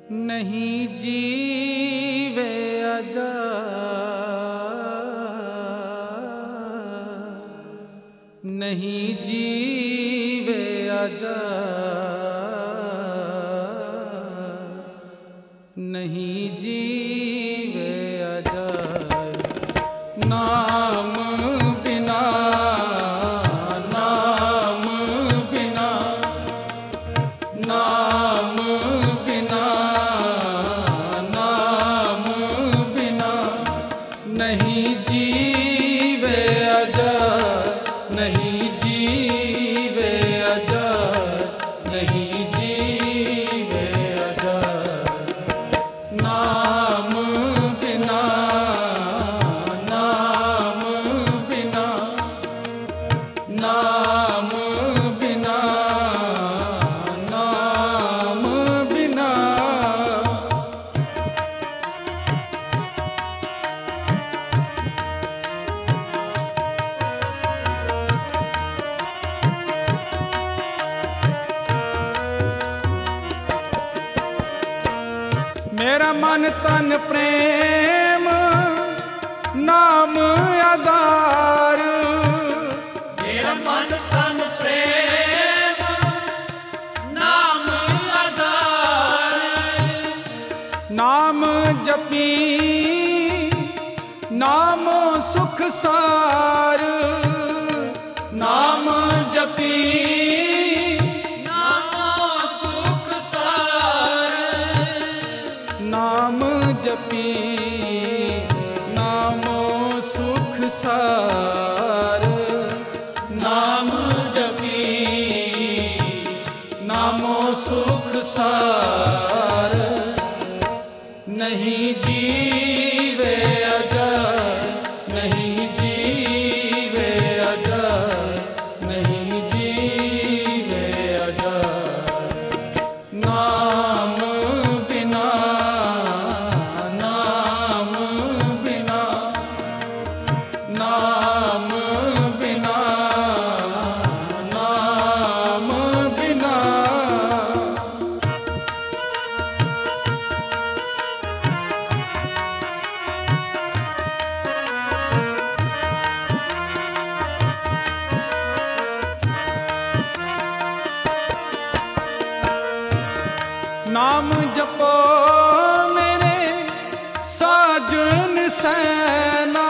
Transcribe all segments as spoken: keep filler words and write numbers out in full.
नहीं जीवे अजा नहीं जीवे अजा नहीं जीवे अजा नाम बिना नाम बिना नाम बिना नाम बिना नहीं जीवे अजा नहीं जीवे अजा नहीं जीवे अजा नाम बिना नाम बिना नाम बिना नाम बिना मेरा मन तन प्रेम नाम आधार मेरा मन तन प्रेम नाम आधार नाम जपी नामो सुख सार नाम जपी नामो सुख सार नाम जपी नामो सुख सार नाम जपी नामो सुख सार नहीं जीवे अजा नहीं जीवे अजा नहीं जीवे अजा नाम बिना नाम बिना नाम बिना नाम बिना नाम जपो मेरे साजन सैना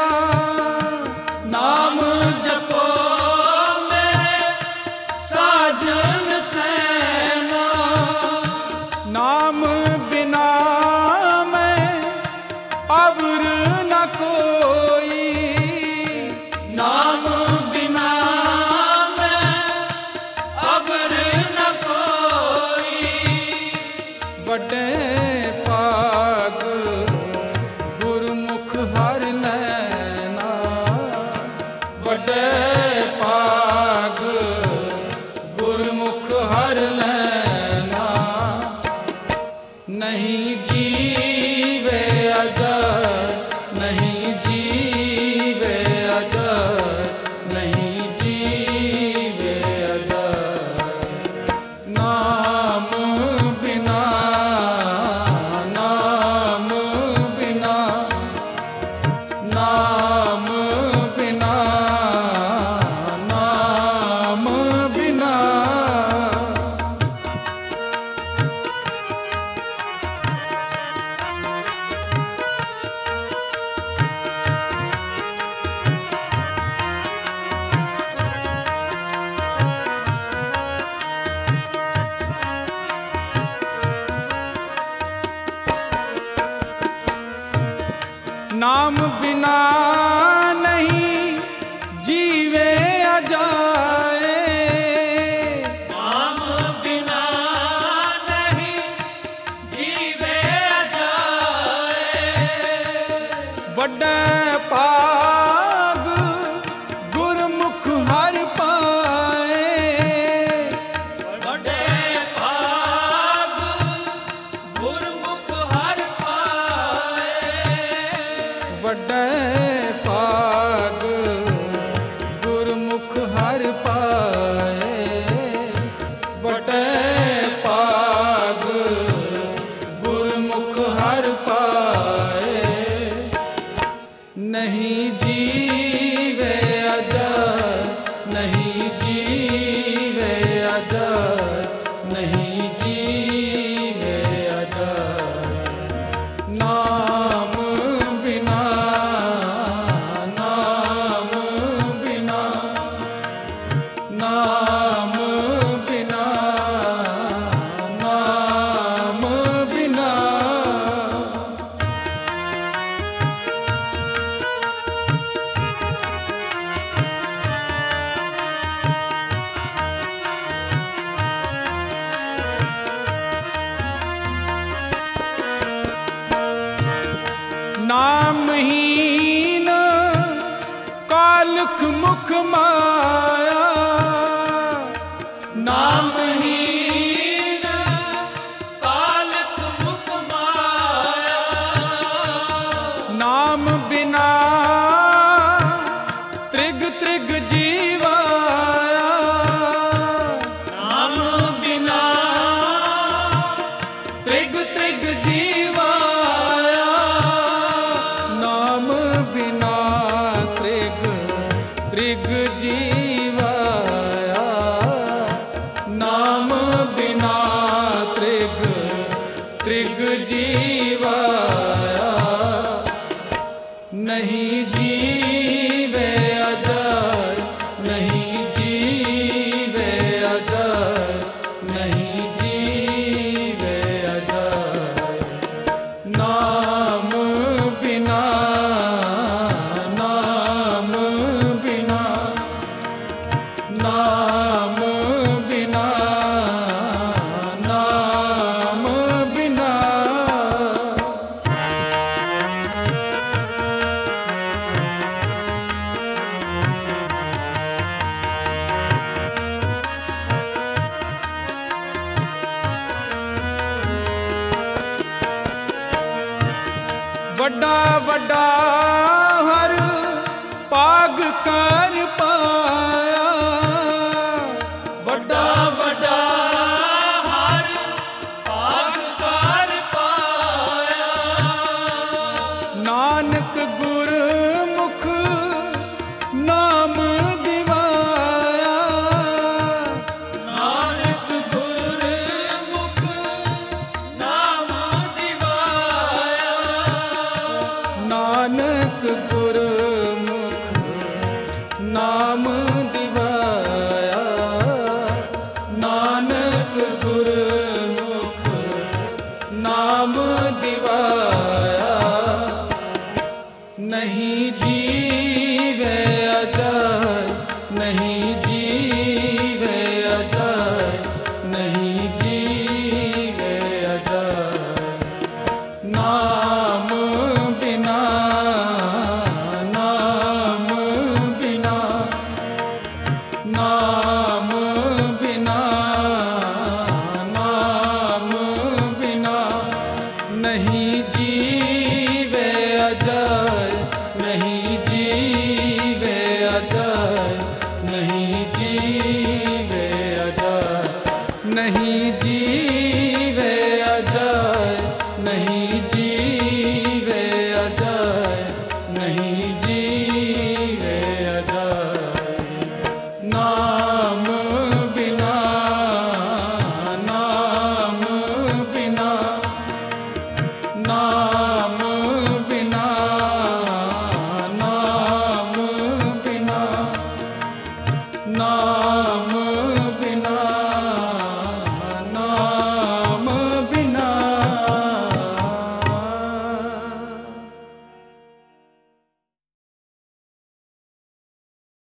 नाम जपो मेरे साजन सैना नाम बिना मैं अवर न कोई नाम बिना मैं अबर न कोई बड़े पाग गुरमुख हर नैना बड़े पाग गुरमुख हर नैना नहीं जीवे अजा नहीं जीवे अजा नहीं जीवे अजा नाम बिना नाम बिना नाम बिना नाम बिना नाम बिना नहीं जीवे अजाए नाम बिना नहीं जीवे जाए बड़े पाग गुरमुख हर पाए बड़े भाग गुरमुख हर पाए बड़े पाग नामहीन कालख मुख माया, नामहीन कालख मुख माया, नाम बिना त्रिग त्रिग जीवाया, नाम बिना त्रिग त्रिग जीवाया, नाम बिना त्रिग त्रिग जीवाया, नाम बिना त्रिग त्रिग जीवाया, नहीं जीवे अजय, नहीं जीवे अजय, नहीं जीवे अजय, नाम बिना, नाम बिना, नाम बिना, नाम बिना। वड्डा वड्डा हर पाग कर पाया, वड्डा वड्डा हर पाग कर पाया, नानक गुरमुख नाम दिवाया, नानक गुरमुख नाम दिवाया, नानक गुरमुख नाम दिवाया, नानक गुरमुख नाम दिवाया, नहीं जी